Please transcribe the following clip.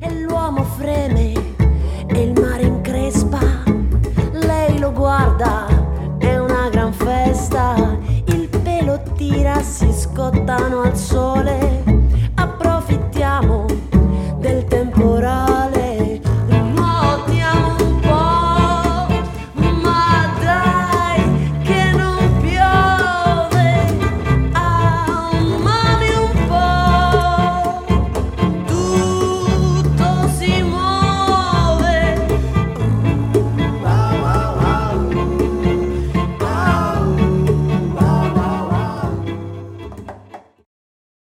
e l'uomo freme e il mare increspa. Lei lo guarda, è una gran festa, il pelo tira, si scottano al sole.